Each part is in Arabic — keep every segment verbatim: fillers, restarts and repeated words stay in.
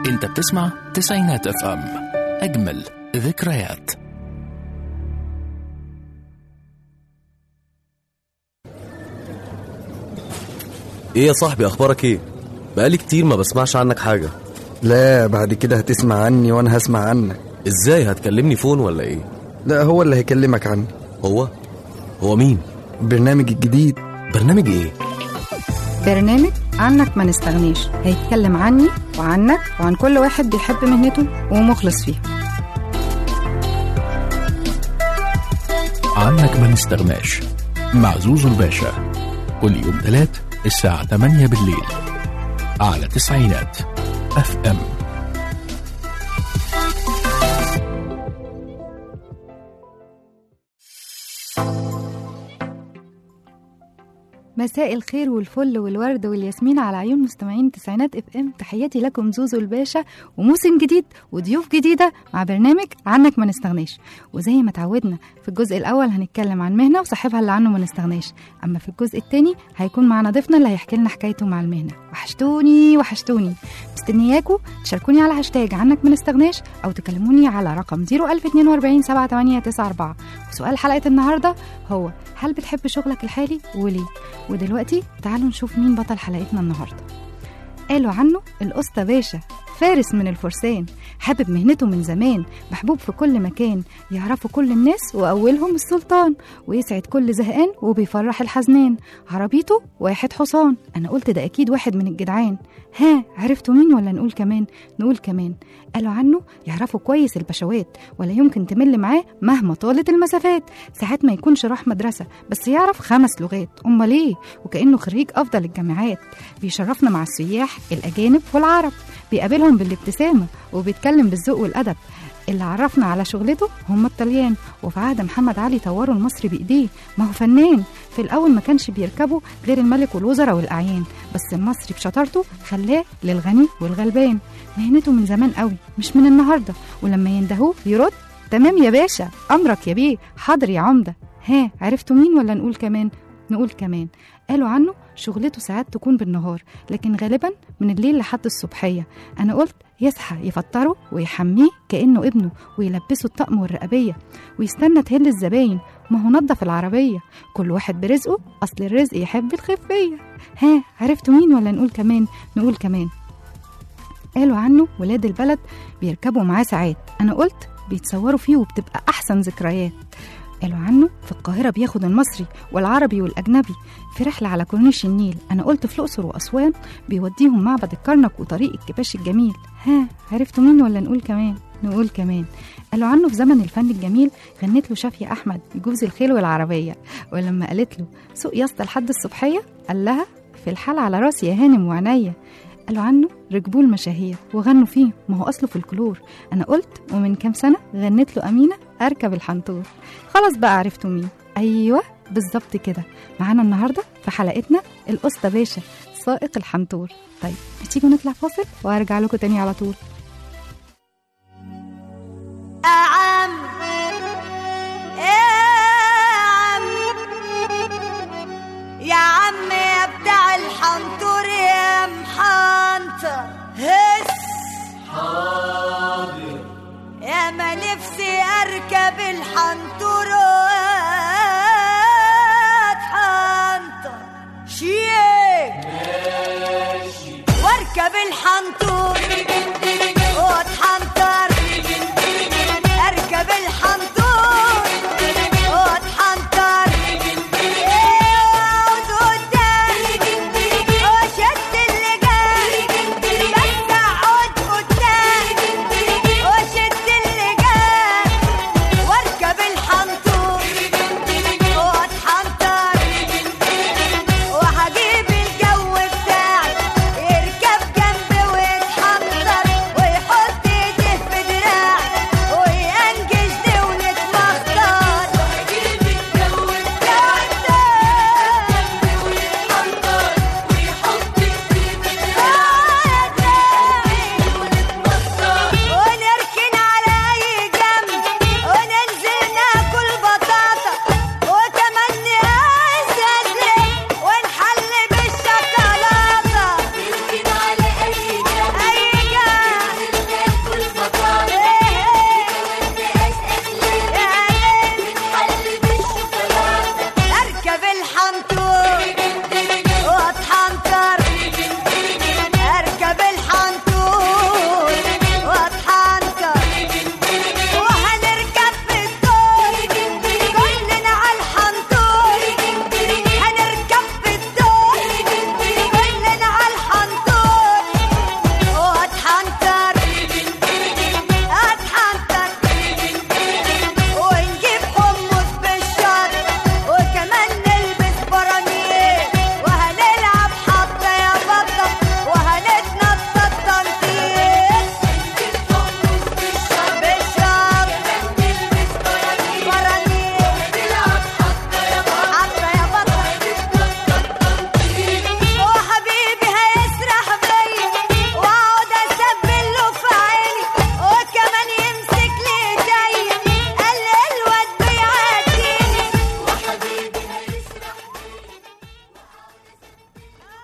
انت بتسمع تسعينات اف ام، اجمل ذكريات. ايه يا صاحبي، اخبارك ايه؟ بقالي كتير ما بسمعش عنك حاجة. لا، بعد كده هتسمع عني وانا هسمع عنك. ازاي؟ هتكلمني فون ولا ايه؟ لا، هو اللي هيكلمك عني. هو هو مين؟ برنامج الجديد. برنامج ايه؟ برنامج عنك ما نستغنيش، هيتكلم عني وعنك وعن كل واحد بيحب مهنته ومخلص فيها. عنك ما نستغناش مع زوزو الباشا، كل يوم ثلاث الساعة ثمانية بالليل على تسعينات اف ام. مساء الخير والفل والورد والياسمين على عيون مستمعين تسعينات اف ام. تحياتي لكم زوزو الباشا، وموسم جديد وضيوف جديده مع برنامج عنك ما نستغناش. وزي ما تعودنا في الجزء الاول هنتكلم عن مهنه وصاحبها اللي عنه ما نستغناش، اما في الجزء الثاني هيكون معنا ضيفنا اللي هيحكي لنا حكايته مع المهنه. وحشتوني وحشتوني، مستنياكم تشاركوني على هاشتاج عنك ما نستغناش او تكلموني على رقم صفر ألف واثنين وأربعين سبعة ثمانية تسعة أربعة. وسؤال حلقه النهارده هو: هل بتحب شغلك الحالي وليه؟ ودلوقتي تعالوا نشوف مين بطل حلقتنا النهاردة. قالوا عنه الأسطى باشا، فارس من الفرسان، حابب مهنته من زمان، محبوب في كل مكان، يعرفوا كل الناس وأولهم السلطان، ويسعد كل زهقان وبيفرح الحزنان، عربيته واحد حصان. أنا قلت ده أكيد واحد من الجدعان. ها، عرفتوا مين ولا نقول كمان؟ نقول كمان. قالوا عنه يعرفوا كويس البشوات، ولا يمكن تمل معاه مهما طالت المسافات، ساعات ما يكونش راح مدرسة بس يعرف خمس لغات، أمال إيه؟ وكأنه خريج أفضل الجامعات، بيشرفنا مع السياح الأجانب والعرب، بيقابلهم بالابتسامة وبيتكلم بالذوق والأدب. اللي عرفنا على شغلته هم الطليان، وفي عهد محمد علي طوروا المصري بإيديه. ما هو فنان، في الأول ما كانش بيركبه غير الملك والوزراء والأعيان، بس المصري بشطارته خلاه للغني والغلبان. مهنته من زمان قوي، مش من النهاردة، ولما يندهوه يرد: تمام يا باشا، أمرك يا بيه، حاضر يا عمدة. ها، عرفتوا مين ولا نقول كمان؟ نقول كمان. قالوا عنه شغلته ساعات تكون بالنهار، لكن غالبا من الليل لحد الصبحية. أنا قلت يصحى يفطره ويحميه كأنه ابنه، ويلبسه الطقم والرقبية، ويستنى تهل الزباين. ما هو نظف العربية، كل واحد برزقه، أصل الرزق يحب الخفية. ها، عرفتوا مين ولا نقول كمان؟ نقول كمان. قالوا عنه ولاد البلد بيركبوا معاه ساعات. أنا قلت بيتصوروا فيه وبتبقى أحسن ذكريات. قالوا عنه في القاهرة بياخد المصري والعربي والأجنبي في رحلة على كورنيش النيل. أنا قلت في الأقصر وأسوان بيوديهم معبد الكرنك وطريق الكباش الجميل. ها، عرفتوا مين ولا نقول كمان؟ نقول كمان. قالوا عنه في زمن الفن الجميل غنت له شافية أحمد جوز الخيل والعربية، ولما قالت له سوق يا اسطى لحد الصبحية قال لها في الحال على راسي يا هانم وعنيا. قالوا عنه ركبوه المشاهير وغنوا فيه، ما هو أصله فولكلور. أنا قلت ومن كام سنة غنت له أمينة أركب الحنطور. خلاص بقى عرفتوا مين. أيوة بالظبط كده. معانا النهاردة في حلقتنا الأسطى باشا سائق الحنطور. طيب بتيجوا نطلع فاصل وأرجع لكم تاني على طول. أعم يا عم يا بتاع الحنطور يا محنطر، هس حاضر يا ما نفسي أركب الحنطور وأتحنطر شيك ماشي، وأركب الحنطور وأتحنطر، أركب الحنطور وأتحنطر، إيه وأقعد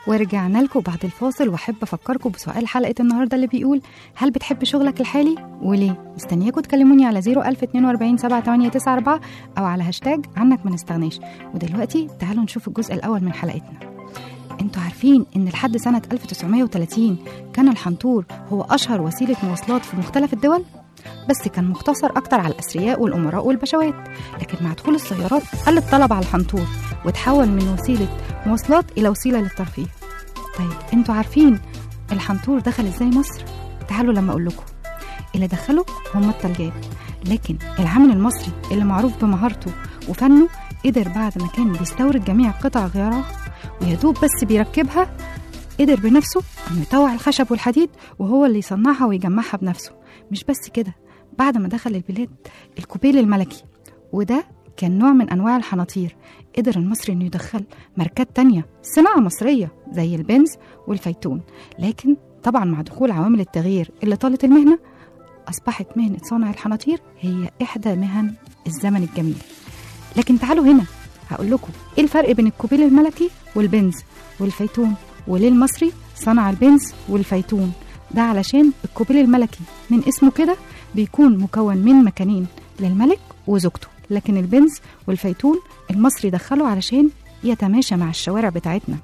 ورجعنا لكم بعد الفاصل، واحب افكركم بسؤال حلقه النهارده اللي بيقول: هل بتحب شغلك الحالي وليه؟ مستنياكم تكلموني على صفر ألف اتنين وأربعين سبعة تمانية تسعة أربعة او على هاشتاج عنك ما نستغناش. ودلوقتي تعالوا نشوف الجزء الاول من حلقتنا. انتوا عارفين ان لحد سنه ألف وتسعمية وتلاتين كان الحنطور هو اشهر وسيله مواصلات في مختلف الدول، بس كان مختصر اكتر على الاثرياء والامراء والبشوات. لكن مع دخول السيارات قل الطلب على الحنطور وتحول من وسيله مواصلات الى وسيله للترفيه. طيب انتوا عارفين الحنطور دخل ازاي مصر؟ تعالوا لما اقول لكم. اللي دخله هم التلجات، لكن العامل المصري اللي معروف بمهارته وفنه قدر بعد ما كان بيستورد جميع قطع غيارها ويدوب بس بيركبها، قدر بنفسه انه يطوع الخشب والحديد وهو اللي يصنعها ويجمعها بنفسه. مش بس كده، بعد ما دخل البلاد الكوبيل الملكي، وده كان نوع من انواع الحناطير، قدر المصري انه يدخل ماركات تانية صناعة مصرية زي البنز والفيتون. لكن طبعا مع دخول عوامل التغيير اللي طالت المهنة، أصبحت مهنة صانع الحناطير هي إحدى مهن الزمن الجميل. لكن تعالوا هنا هقول لكم إيه الفرق بين الكوبيل الملكي والبنز والفيتون، وليه المصري صنع البنز والفيتون. ده علشان الكوبيل الملكي من اسمه كده بيكون مكون من مكانين للملك وزوجته، لكن البنز والفيتون المصري دخله علشان يتماشى مع الشوارع بتاعتنا.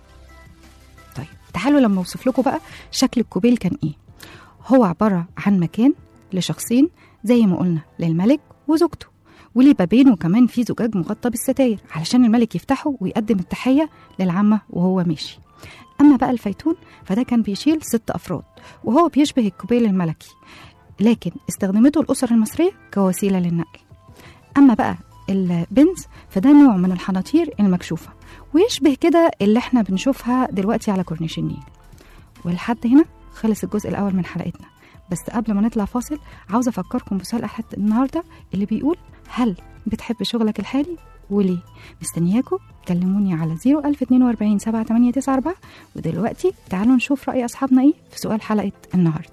طيب تعالوا لما اوصف لكم بقى شكل الكوبيل كان ايه. هو عبارة عن مكان لشخصين زي ما قلنا، للملك وزوجته، وليه بابين وكمان في زجاج مغطى بالستاير علشان الملك يفتحه ويقدم التحية للعامة وهو ماشي. أما بقى الفيتون فده كان بيشيل ست أفراد وهو بيشبه الكوبيل الملكي، لكن استخدمته الأسر المصرية كوسيلة للنقل. أما بقى البنز فده نوع من الحناطير المكشوفة ويشبه كده اللي احنا بنشوفها دلوقتي على كورنيش النيل. ولحد هنا خلص الجزء الأول من حلقتنا. بس قبل ما نطلع فاصل عاوزة أفكركم بسؤال أحد النهاردة اللي بيقول: هل بتحب شغلك الحالي وليه؟ مستنياكم كلموني على صفر ألف اتنين وأربعين سبعة تمانية تسعة أربعة. ودلوقتي تعالوا نشوف رأي أصحابنا إيه في سؤال حلقة النهاردة.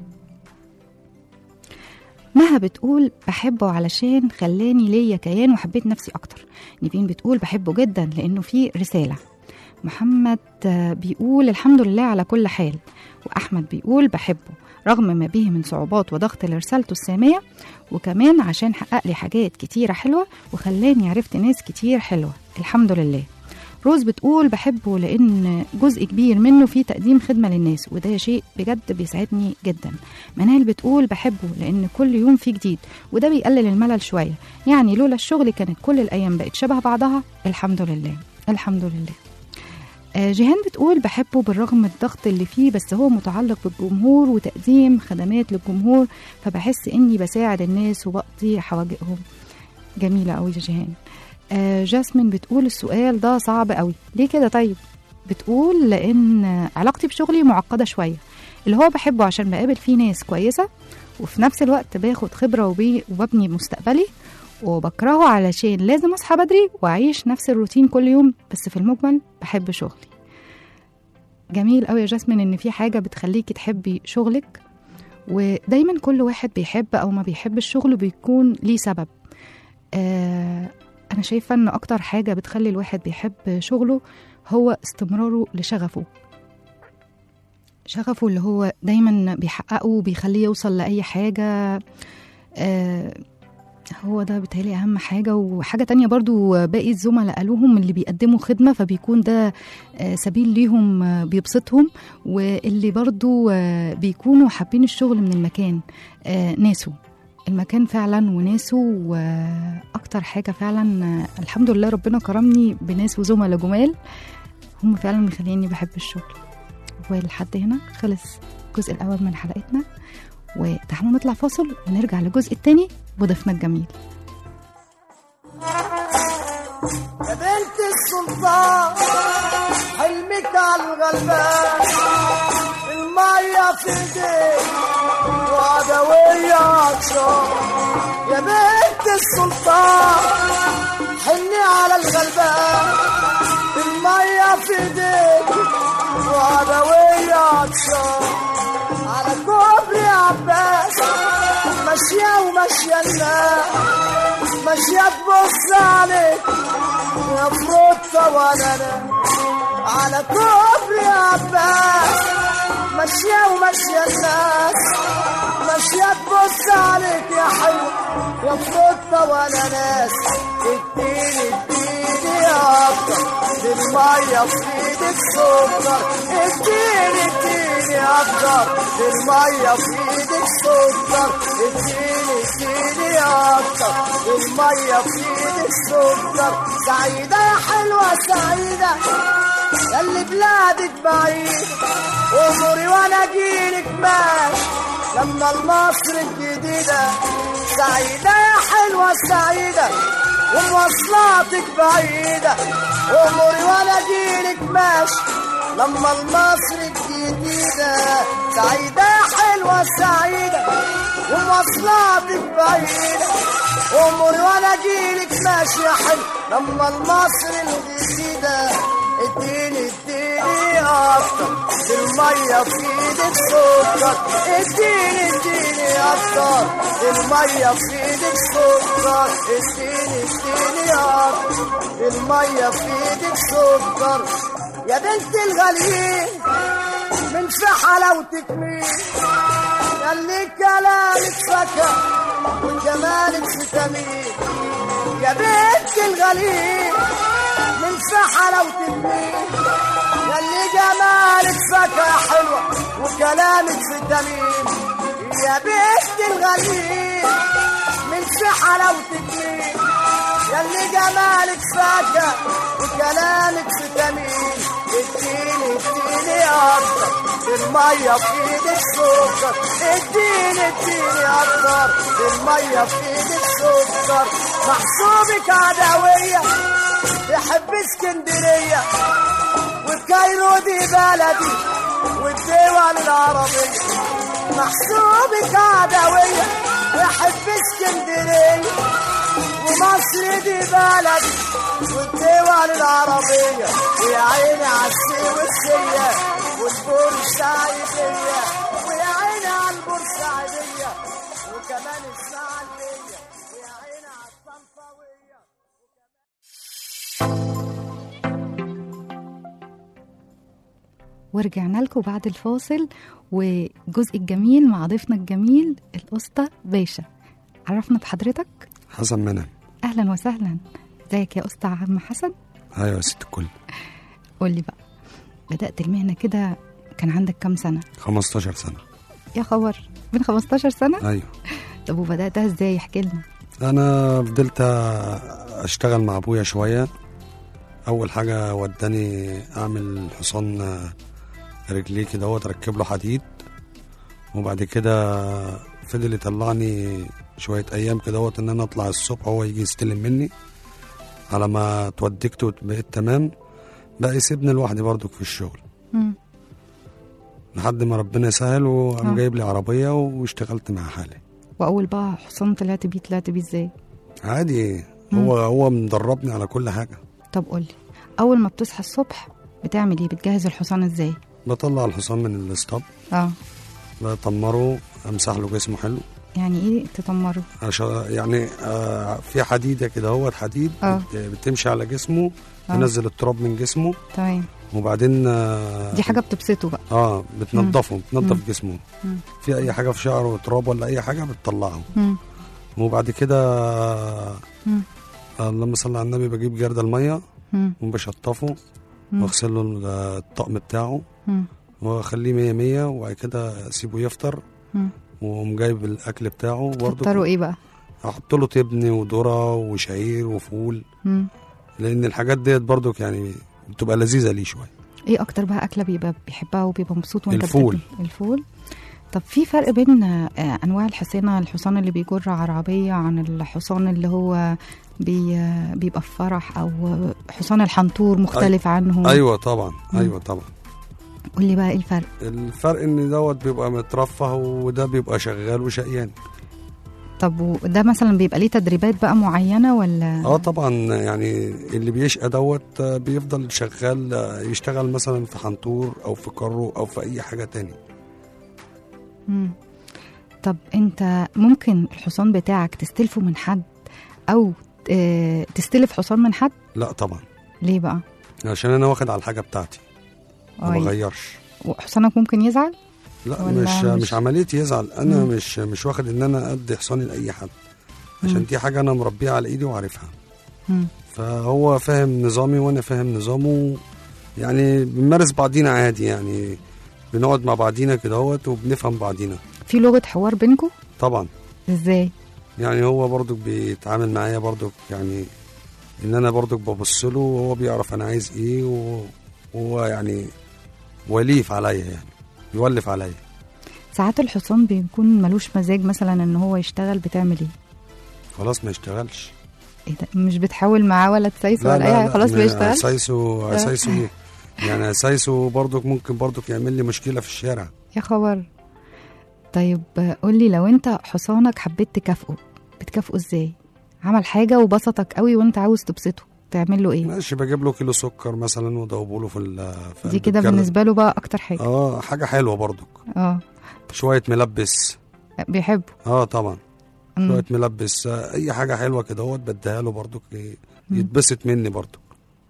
مها بتقول: بحبه علشان خلاني ليا كيان وحبيت نفسي أكتر. نيفين بتقول: بحبه جدا لأنه فيه رسالة. محمد بيقول: الحمد لله على كل حال. وأحمد بيقول: بحبه رغم ما به من صعوبات وضغط لرسالته السامية، وكمان عشان حقق لي حاجات كتيرة حلوة وخلاني عرفت ناس كتير حلوة الحمد لله. روز بتقول: بحبه لأن جزء كبير منه فيه تقديم خدمة للناس وده شيء بجد بيسعدني جدا. منال بتقول: بحبه لأن كل يوم فيه جديد وده بيقلل الملل شوية، يعني لولا الشغل كانت كل الأيام بقت شبه بعضها الحمد لله الحمد لله. جيهان بتقول: بحبه بالرغم من الضغط اللي فيه، بس هو متعلق بالجمهور وتقديم خدمات للجمهور، فبحس إني بساعد الناس وبقضي حواجئهم. جميلة أوي يا جيهان. آه جاسمين بتقول: السؤال ده صعب قوي. ليه كده طيب؟ بتقول: لأن علاقتي بشغلي معقدة شوية، اللي هو بحبه عشان بقابل فيه ناس كويسة وفي نفس الوقت باخد خبرة وبي وببني مستقبلي، وبكرهه علشان لازم أصحى بدري وأعيش نفس الروتين كل يوم، بس في المجمل بحب شغلي. جميل قوي يا جاسمين إن في حاجة بتخليكي تحبي شغلك، ودايما كل واحد بيحب أو ما بيحب الشغل بيكون ليه سبب. آه أنا شايفة أن أكتر حاجة بتخلي الواحد بيحب شغله هو استمراره لشغفه، شغفه اللي هو دايما بيحققه وبيخليه يوصل لأي حاجة. آه هو ده بيتهيألي أهم حاجة. وحاجة تانية برضو باقي الزملاء قالوهم اللي بيقدموا خدمة فبيكون ده آه سبيل ليهم آه بيبسطهم، واللي برضو آه بيكونوا حابين الشغل من المكان، آه ناسه المكان فعلا وناسه. واكتر حاجة فعلا الحمد لله ربنا كرمني بناس وزملاء جمال هم فعلا مخليني بحب الشغل. ولحد هنا خلص الجزء الاول من حلقتنا، وتعالوا نطلع فاصل ونرجع للجزء الثاني بضيفنا الجميل. يا بنت السلطان حلمك على الغلبان، المية في ايديك وعدوية عطشان. يا بنت السلطان حني على الغلبان، المية في ايديك وعدوية عطشان. على كوبري عباس ماشية وماشية الناس، ماشية تبص عليك يا فروتة وانا على كوبري عباس ماشية وماشية الناس ماشية تبص عليك يا حلو يا فروتة وانا ناس اديني اديني يا اكتر المية في ايدك سكر اديني اديني اكتر المية في ايدك سكر اديني اديني اكتر المية في ايدك سكر سعيدة يا حلوة سعيدة ياللي بلادك بعيد اموري وانا اجيلك ماشي لما المصر الجديدة سعيدة يا حلوة سعيدة ومواصلاتك بعيدة اموري وانا اجيلك ماشي لما المصر الجديدة سعيدة يا حلوة سعيدة ومواصلاتك بعيدة اموري وانا اجيلك ماشي يا حلو لما المصر الجديدة اديني اديني اكتر المية في ايدك سكر اديني اديني اكتر المية في ايدك سكر اديني اديني اكتر المية في ايدك سكر يا بنت الغاليين من في حلاوتك مين ياللي كلامك فكر وجمالك فيتامين يا بنت الغاليين من في حلاوتك مين ياللي جمالك فاكهة حلوة وكلامك فيتامين يا بنت الغاليين من في حلاوتك مين ياللي جمالك فاكهة وكلامك فيتامين اديني اديني اكتر المية في ايدك سكر اديني اديني اكتر المية في ايدك سكر محسوبك عدوية يحب اسكندرية والكايرو دي بلدي والدول العربية محسوبك عدوية يحب اسكندرية ومصر دي بلدي والدول العربية ويا عيني عالسويسية والبورسعيدية ويا عيني عالبورسعيدية وكمان اسماعيلية ويا عيني عالطنطاوية. ورجعنا لكم بعد الفاصل وجزء الجميل مع ضيفنا الجميل الأسطى باشا. عرفنا بحضرتك. حسن منعم. أهلا وسهلا. ازيك يا أسطى عم حسن؟ ايوه يا ست الكل. قول لي بقى، بدأت المهنة كده كان عندك كام سنة؟ خمستاشر سنة. يا خبر، من خمستاشر سنة؟ ايوه. طب وبدأتها ازاي؟ احكي لنا. انا فضلت اشتغل مع ابويا شوية. اول حاجة وداني اعمل حصان رجليه كده هو تركب له حديد، وبعد كده فضل يطلعني شوية ايام كده هو ان انا اطلع الصبح هو يجي يستلم مني على ما اتودكت وبقيت تمام، بقى يسيبني لوحدي برضك في الشغل. مم. لحد ما ربنا يسهل وقام جايب لي عربية واشتغلت مع حالي. وأول بقى حصان طلعت بيه طلعت بيه ازاي؟ عادي. هو هو مدربني على كل حاجة. طب قولي، أول ما بتصحى الصبح بتعمل ايه؟ بتجهز الحصان ازاي؟ بطلع الحصان من الاسطبل، اه بطمره، امسح له جسمه حلو. يعني ايه تطمره؟ عشان يعني آه في حديدة كده هو حديد آه. بتمشي على جسمه، آه. تنزل التراب من جسمه. تمام. وبعدين آه دي حاجة بتبسطه بقى. اه بتنضفه، مم. بتنضف جسمه. مم. في اي حاجة في شعره تراب ولا اي حاجة بتطلعه. مم. وبعد كده مم. اللهم صل على النبي بجيب جردل المية مم. وبشطفه مم. واغسل له الطقم بتاعه مم. واخليه مية مية، وبعد كده اسيبه يفطر. مم. وقوم جايب الاكل بتاعه برضه. تفطروا ايه بقى؟ احط له تبن وذره وشعير وفول. مم. لان الحاجات ديت برضه يعني بتبقى لذيذه ليه شويه. ايه اكتر بقى اكله بيبقى بيحبها وبيبقى مبسوط وانت الفول. بتاكل؟ الفول. طب في فرق بين آه، انواع الحصانه، الحصان اللي بيجر عربيه عن الحصان اللي هو بي بيبقى في فرح، او حصان الحنطور مختلف أي... عنه؟ ايوه طبعا. مم. ايوه طبعا. قول لي بقى ايه الفرق؟ الفرق ان دوت بيبقى مترفه وده بيبقى شغال وشقيان. طب وده مثلا بيبقى ليه تدريبات بقى معينه ولا؟ اه طبعا. يعني اللي بيشقى دوت بيفضل شغال، يشتغل مثلا في حنطور او في كرو او في اي حاجه تاني. مم. طب انت ممكن الحصان بتاعك تستلفه من حد او اه تستلف حصان من حد؟ لا طبعا. ليه بقى؟ عشان انا واخد على الحاجه بتاعتي ما أي. بغيرش. وحصانك ممكن يزعل؟ لا ولا مش, مش- مش عمليه يزعل، انا مم. مش مش واخد ان انا ادي حصاني لاي حد، عشان مم. دي حاجه انا مربيها على ايدي وعارفها. مم. فهو فاهم نظامي وانا فاهم نظامه، يعني بنمارس بعضينا عادي، يعني بنقعد مع بعضينا كده اهوت وبنفهم بعضينا. في لغة حوار بينكم؟ طبعا ازاي؟ يعني هو برضك بيتعامل معايا برضك، يعني ان انا برضك ببص له وهو بيعرف انا عايز ايه، و- وهو يعني وليف عليا، يعني يولف عليا. ساعات الحصان بيكون ملوش مزاج مثلا ان هو يشتغل، بتعمل ايه؟ خلاص ما يشتغلش. ايه ده، مش بتحاول معاه ولا تسايسه لا ولا اي لا حاجه؟ لا، خلاص ما- بيشتغل؟ سايسو سايسو ايه يعني سايسو برضك ممكن برضك يعمل لي مشكله في الشارع. يا خبر. طيب قولي، لو انت حصانك حبيت تكافئه، بتكافئه ازاي؟ عمل حاجه وبسطك قوي وانت عاوز تبسطه، تعمل له ايه؟ ماشي، بجيب له كيلو سكر مثلا وادوبه له في ال في دي قلب كده الجردل. بالنسبه له بقى اكتر حاجه. اه حاجه حلوه برضك. اه شويه ملبس. بيحبه. اه طبعا. مم. شويه ملبس، آه اي حاجه حلوه كده اهوت بديها له برضك، ي- يتبسط مني برضك.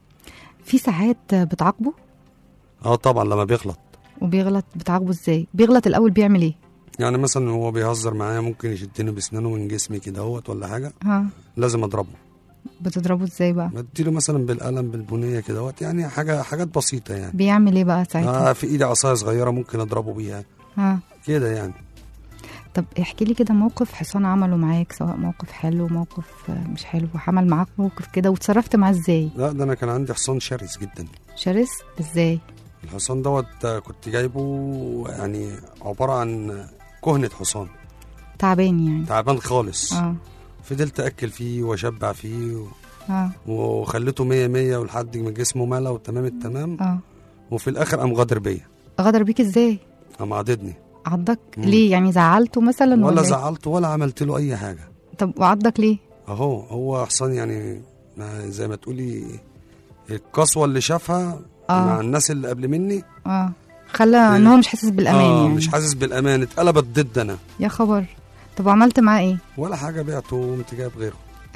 في ساعات بتعاقبه اه طبعا لما بيغلط. وبيغلط، بتعاقبه ازاي؟ بيغلط الاول بيعمل ايه؟ يعني مثلا هو بيهزر معايا ممكن يشدني باسنانه من جسمي كده اهوت ولا حاجه، ها، لازم اضربه. بتضربه ازاي بقى؟ بديله مثلا بالقلم بالبنيه كده اهوت، يعني حاجه حاجات بسيطه يعني. بيعمل ايه بقى ساعتها؟ آه في ايدي عصايه صغيره ممكن اضربه بيها ها. كده يعني. طب احكي لي كده موقف حصان عمله معاك، سواء موقف حلو موقف آه، مش حلو، عمل معاك موقف كده وتصرفت معاه ازاي؟ لا ده انا كان عندي حصان شرس جدا. شرس ازاي؟ الحصان دوت كنت جايبه يعني عباره عن كهنه حصان، تعبان يعني؟ تعبان خالص. اه فضلت اكل فيه واشبع فيه و... اه وخليته مية مية ولحد ما جسمه ملا وتمام التمام. اه. وفي الاخر قام غادر بيا، غدر بيك ازاي؟ قام عضدني. عضك مم. ليه؟ يعني زعلته مثلا ولا إيه؟ زعلته ولا عملت له اي حاجه. طب وعضك ليه؟ اهو هو حصان يعني ما زي ما تقولي القسوه اللي شافها آه. مع الناس اللي قبل مني. اه، خلى ان هو مش حاسس بالامان آه يعني. مش حاسس بالامان، اتقلبت ضد انا. يا خبر. طب وعملت معاه ايه؟ ولا حاجه، بعته وقمت جايب غيره.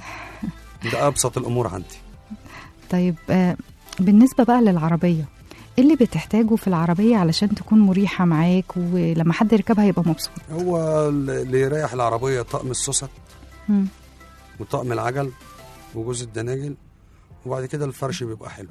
ده ابسط الامور عندي. طيب آه بالنسبه بقى للعربيه، ايه اللي بتحتاجه في العربيه علشان تكون مريحه معاك ولما حد يركبها يبقى مبسوط؟ هو اللي يريح العربيه طقم السوست مم. وطقم العجل وجوز الدناجل، وبعد كده الفرش بيبقى حلو.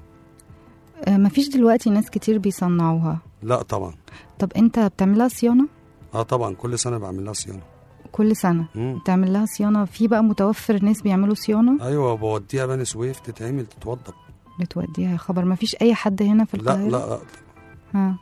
آه مفيش دلوقتي ناس كتير بيصنعوها؟ لا طبعا. طب انت بتعملها صيانه؟ اه طبعا كل سنه بعمل لها صيانه. كل سنه مم. بتعمل لها صيانه؟ في بقى متوفر ناس بيعملوا صيانه؟ ايوه بوديها بني سويف تتعمل تتوضب. بتوديها؟ يا خبر، مفيش اي حد هنا في لا القاهره؟ لا لا ها.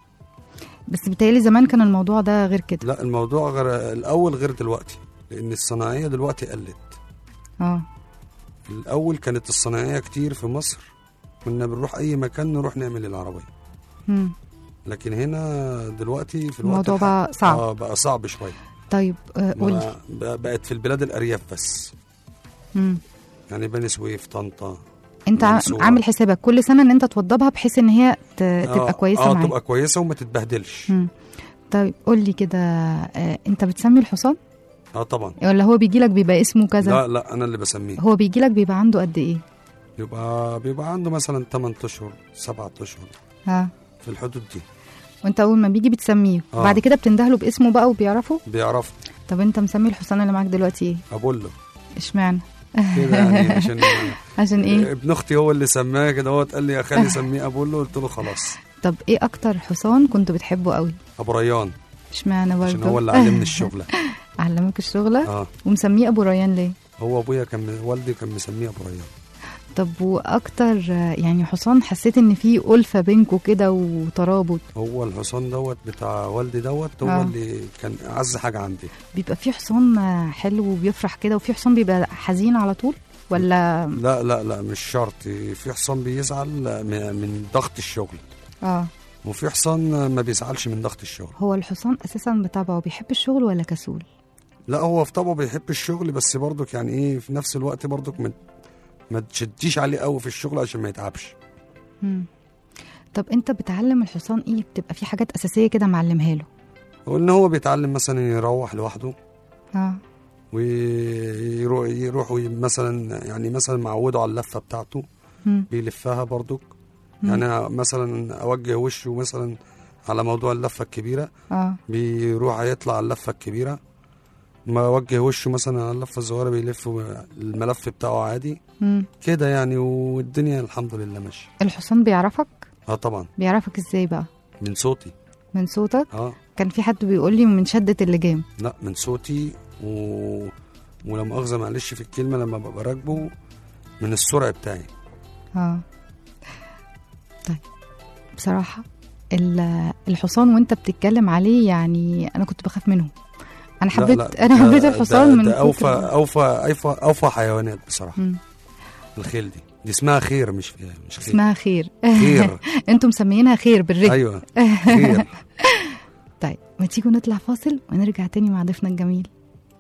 بس بيتهيألي زمان كان الموضوع ده غير كده. لا الموضوع غير الاول غير دلوقتي، لان الصناعيه دلوقتي قلت. اه. الاول كانت الصناعيه كتير في مصر، كنا بنروح اي مكان نروح نعمل العربيه. مم. لكن هنا دلوقتي في الوقت الموضوع الحالي- بقى صعب. اه بقى صعب شويه. طيب آه قولي. بقى- بقت في البلاد الارياف بس، مم. يعني بني سويف طنطا. انت ع- منصورة. عامل حسابك كل سنه ان انت توضبها بحيث ان هي ت... تبقى آه كويسه اه معاك؟ تبقى كويسه وما تتبهدلش. مم. طيب قول لي كده، آه انت بتسمي الحصان اه طبعا. ولا هو بيجي لك بيبقى اسمه كذا؟ لا لا انا اللي بسميه. هو بيجي لك بيبقى عنده قد ايه؟ يبقى بيبقى عنده مثلا ثمانية اشهر سبعة اشهر ها. في الحدود دي. وانت اول ما بيجي بتسميه آه. وبعد كده بتندهله باسمه بقى وبيعرفه؟ بيعرف. طب انت مسمي الحصان اللي معاك دلوقتي ايه؟ اقول له اشمعنى؟ كده يعني عشان عشان ايه؟ ابن اختي هو اللي سماه كده، هو قال لي يا خالي سميه ابو له، قلت له خلاص. طب ايه اكتر حصان كنت بتحبه قوي؟ ابو ريان، اشمعنى برضه؟ عشان هو اللي علمني الشغله. علمك الشغله؟ اه ومسميه ابو ريان ليه؟ هو ابويا كان والدي كان مسميه ابو ريان. طب واكتر آه، يعني حصان حسيت ان فيه ألفة بينكوا كده وترابط؟ هو الحصان دوت بتاع والدي دوت هو آه. اللي كان اعز حاجه عندي. بيبقى فيه حصان آه، حلو وبيفرح كده، وفي حصان بيبقى حزين على طول ولا؟ لا لا لا مش شرط، في حصان بيزعل من من ضغط الشغل، اه. وفي حصان ما بيزعلش من ضغط الشغل. هو الحصان اساسا بطبعه بيحب الشغل ولا كسول؟ لا هو في طبعه بيحب الشغل، بس برضك يعني ايه في نفس الوقت برضك ما ما تشديش عليه قوي في الشغل عشان ما يتعبش. مم. طب انت بتعلم الحصان ايه؟ بتبقى في حاجات اساسيه كده معلمها له؟ وان هو بيتعلم مثلا يروح لوحده، اه. ويروح يروح مثلا يعني مثلا معوده على اللفه بتاعته مم. بيلفها برضك، يعني مثلا اوجه وشه مثلا على موضوع اللفه الكبيره، اه بيروح يطلع على اللفه الكبيره. ما اوجه وشه مثلا على اللفه الصغيره بيلف الملف بتاعه عادي مم. كده يعني. والدنيا الحمد لله ماشيه. الحصان بيعرفك؟ اه طبعا. بيعرفك ازاي بقى؟ من صوتي. من صوتك؟ اه. كان في حد بيقول لي من شدة اللجام. لا من صوتي و... ولما مؤاخذة معلش في الكلمة لما ببقى راكبه من السرعة بتاعي. اه طيب بصراحة الحصان وانت بتتكلم عليه يعني انا كنت بخاف منه. انا حبيت لا لا انا حبيت الحصان من ده اوفى اوفى اوفى اوفى حيوانات بصراحة. م. الخيل دي دي اسمها خير مش فيها مش خير. اسمها خير. خير. انتم مسميينها خير بالرجل. ايوه خير. طيب ما تيجوا نطلع فاصل ونرجع تاني مع ضيفنا الجميل.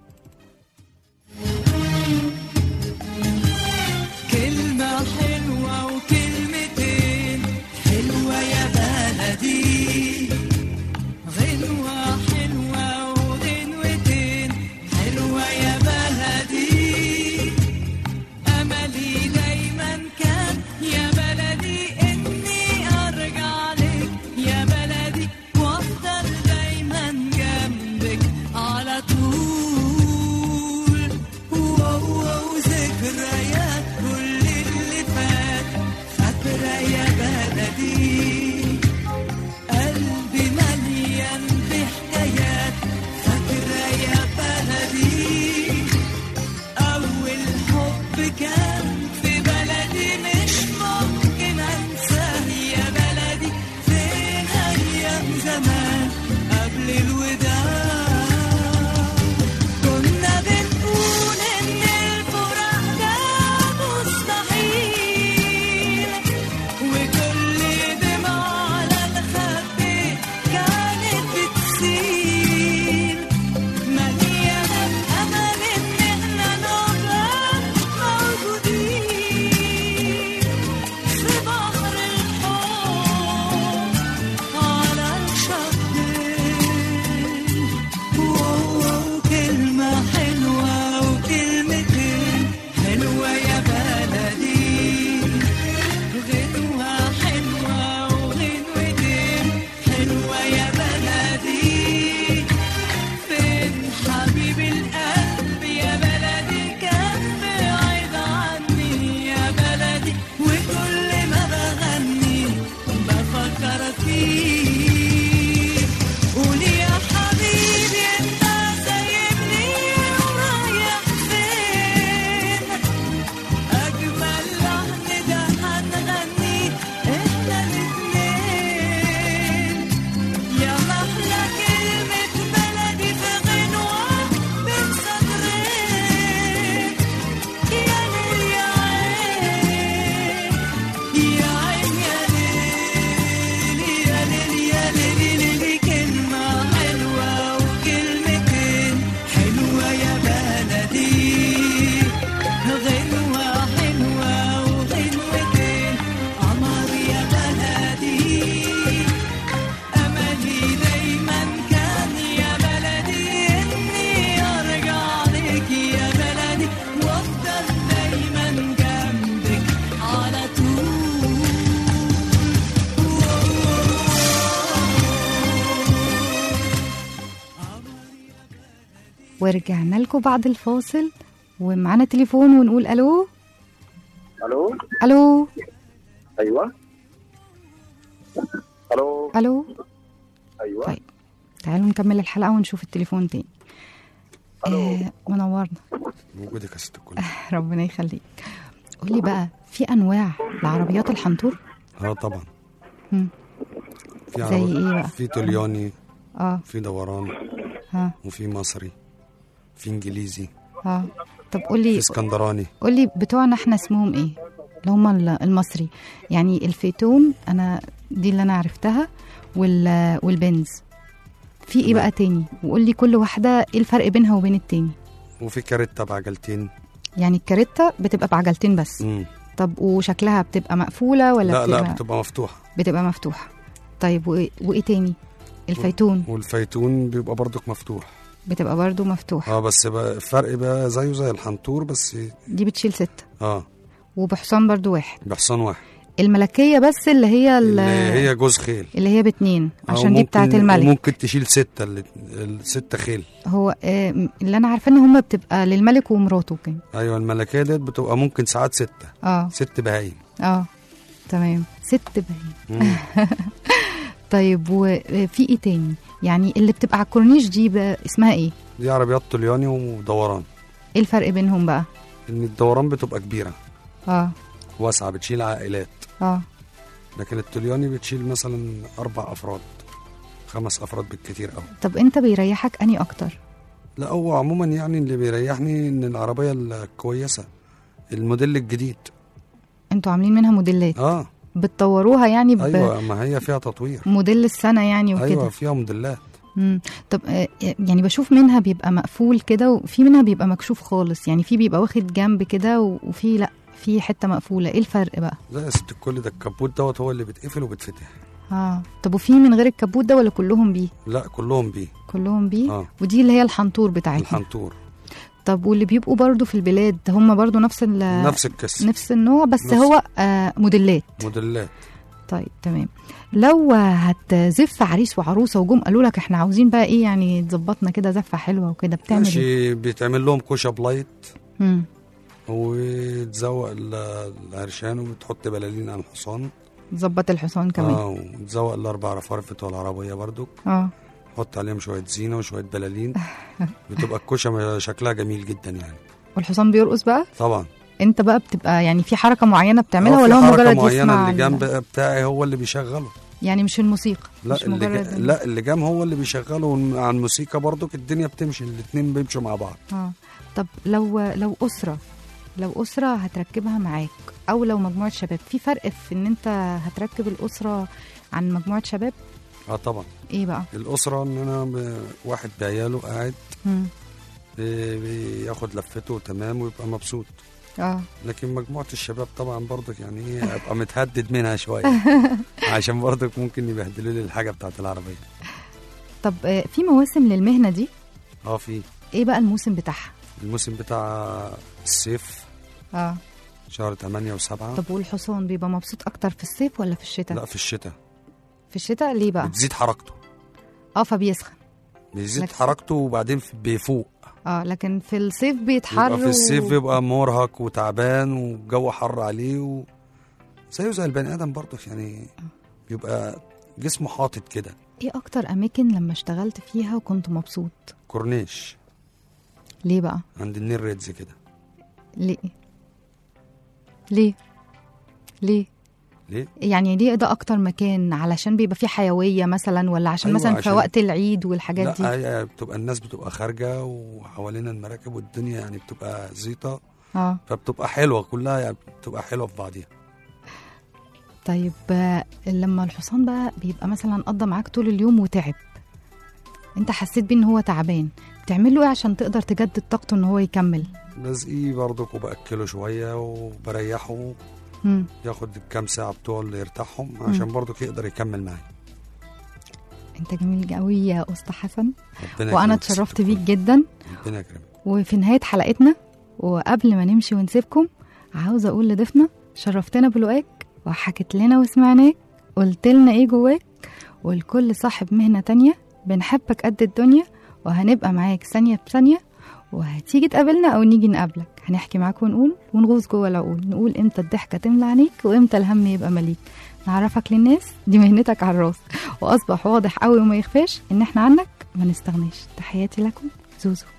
كلمة حلوة وكلمتين حلوة يا بلدي، غنوة حلوة وغنوتين حلوة يا بلدي، أملي دايما كان يا بلدي إني أرجع لك يا بلدي وأفضل دايما جنبك على طول. ذكريات كل اللي فات فاكرة يا بلدي، قلبي مليان بحكايات فاكرة يا بلدي، أول حب كان في بلدي مش ممكن أنساه يا بلدي، فين أيام زمان قبل الوداع كنا بنقول إن ورجعنا لكم بعد الفاصل ومعانا تليفون ونقول الو. الو الو ايوه الو الو ايوه. طيب تعالوا نكمل الحلقه ونشوف التليفون تاني. آه منورنا. موجودك يا ست الكل. آه ربنا يخليك. قولي بقى في انواع لعربيات الحنطور؟ اه طبعا. مم. في زي ايه بقى؟ في طلياني، اه في دوران، اه وفي مصري، في انجليزي، اه. طب قولي في اسكندراني. قولي بتوعنا احنا اسمهم ايه اللي هم المصري؟ يعني الفيتون انا دي اللي انا عرفتها، وال والبنز في ايه بقى تاني؟ وقولي كل واحده ايه الفرق بينها وبين التاني. وفي كاريتا بعجلتين. يعني الكاريتا بتبقى بعجلتين بس. مم. طب وشكلها بتبقى مقفوله ولا لا بتبقى لا بتبقى مفتوحه؟ بتبقى مفتوحه. طيب وايه, وإيه تاني؟ الفيتون. والفيتون بيبقى برضك مفتوح. بتبقى برضو مفتوح. اه بس بقى الفرق بقى زيه زي الحنطور بس دي بتشيل ستة. اه. وبحصان برضو واحد. بحصان واحد. الملكيه بس اللي هي اللي هي جوز خيل، اللي هي باتنين أو عشان دي بتاعه ممكن- الملك. ممكن تشيل ستة ال- الستة خيل. هو آه، اللي انا عارفه ان هم بتبقى للملك ومراته كده. ايوه الملكيه ديت بتبقى ممكن ساعات ستة اه ست بهايم. اه تمام، ست باين. مم. طيب وفي ايه تاني؟ يعني اللي بتبقى على الكورنيش دي بقى اسمها ايه؟ دي عربيات طلياني ودوران. ايه الفرق بينهم بقى؟ ان الدوران بتبقى كبيره اه واسعه بتشيل عائلات، اه لكن الطلياني بتشيل مثلا اربع افراد خمس افراد بالكتير قوي. طب انت بيريحك اني اكتر؟ لا هو عموما يعني اللي بيريحني ان العربيه الكويسه الموديل الجديد. انتوا عاملين منها موديلات اه بتطوروها يعني ب... ايوه ما هي فيها تطوير. موديل السنه يعني وكده. ايوه فيها موديلات. مم. طب آه، يعني بشوف منها بيبقى مقفول كده وفي منها بيبقى مكشوف خالص، يعني في بيبقى واخد جنب كده و- وفي لا في حته مقفوله. ايه الفرق بقى؟ لا يا ست الكل ده الكبوت دوت هو اللي بيتقفل وبيتفتح. اه طب وفي من غير الكبوت ده ولا كلهم بيه؟ لا كلهم بيه. كلهم بيه. اه ودي اللي هي الحنطور بتاعتنا. الحنطور. طب واللي بيبقوا برضو في البلاد هم برضو نفس ال نفس الكسر نفس النوع بس نفس- هو آه موديلات. موديلات. طيب تمام. لو هتزف عريس وعروسه وجم قالوا لك احنا عاوزين بقى ايه يعني تظبطنا كده زفه حلوه وكده، بتعمل ايه؟ ماشي بيتعمل لهم كوشه بلايت مم. وتزوق ال- العرشان وبتحط بلالين على الحصان. تظبط الحصان كمان. اه وتزوق الاربع رفارف بتوع العربيه برضو، اه حط عليهم شويه زينه وشويه بلالين. بتبقى الكوشه شكلها جميل جدا يعني. والحصان بيرقص بقى؟ طبعا. انت بقى بتبقى يعني في حركه معينه بتعملها آه، ولا في هو حركة مجرد معينة يسمع اللي ال- جنب بتاعي هو اللي بيشغله. يعني مش الموسيقى؟ لا مش اللي مجرد جا... لا اللي جام هو اللي بيشغله ومع الموسيقى برضو الدنيا بتمشي، الاتنين بيمشوا مع بعض. اه طب لو لو اسره لو اسره هتركبها معاك او لو مجموعه شباب، في فرق في ان انت هتركب الاسره عن مجموعه شباب؟ اه طبعا. ايه بقى؟ الاسره ان انا ب... واحد بعياله قاعد مم. بي- بياخد لفته تمام ويبقى مبسوط. اه لكن مجموعه الشباب طبعا برضك يعني ايه ابقى متهدد منها شويه عشان برضك ممكن يبهدلوا لي الحاجه بتاعت العربيه. طب آه، في مواسم للمهنه دي؟ اه في ايه بقى الموسم بتاعها؟ الموسم بتاع الصيف اه شهر تمانية وسبعة. طب والحصان بيبقى مبسوط اكتر في الصيف ولا في الشتاء؟ لا في الشتاء. في الشتاء ليه بقى؟ بتزيد حركته. اه فبيسخن. بيزيد لكن- حركته وبعدين في- بيفوق. اه لكن في الصيف بيتحر يبقى في الصيف و... بيبقى مرهق وتعبان والجو حر عليه و... زيه زي البني ادم برضه يعني بيبقى جسمه حاطط كده. ايه اكتر اماكن لما اشتغلت فيها وكنت مبسوط؟ كورنيش ليه بقى؟ عند النيل ريدز كده. ليه ليه ليه ليه؟ يعني ليه ده اكتر مكان؟ علشان بيبقى فيه حيويه مثلا ولا عشان أيوة مثلا في عشان- وقت العيد والحاجات لا دي؟ هي بتبقى الناس بتبقى خارجه وحوالينا المراكب والدنيا يعني بتبقى زيطه اه فبتبقى حلوه كلها يعني بتبقى حلوه في بعضيها. طيب آه، لما الحصان بقى بيبقى مثلا قضى معاك طول اليوم وتعب، انت حسيت بيه ان هو تعبان، بتعمل له ايه عشان تقدر تجدد طاقته ان هو يكمل؟ بزقيه برضك وباكله شويه وبريحه مم. ياخد الكام ساعه بتوعه اللي يرتاحهم عشان برضك يقدر يكمل معايا. انت جميل قوي يا اسطى حسن، ربنا وانا يكرمك ست اتشرفت الكل. بيك جدا. ربنا يكرمك. وفي نهايه حلقتنا وقبل ما نمشي ونسيبكم عاوزه اقول لضيفنا شرفتنا بلقاك وحكت لنا وسمعناك، قلت لنا ايه جواك، والكل صاحب مهنه تانية بنحبك قد الدنيا وهنبقى معاك ثانيه بثانيه، وهتيجي تقابلنا او نيجي نقابلك، هنحكي معاك ونقول ونغوص جوه العقول، نقول امتى الضحكه تملى عينيك وامتى الهم يبقى مليك، نعرفك للناس دي مهنتك على الراس، واصبح واضح قوي وما يخفاش ان احنا عنك ما نستغناش. تحياتي لكم زوزو.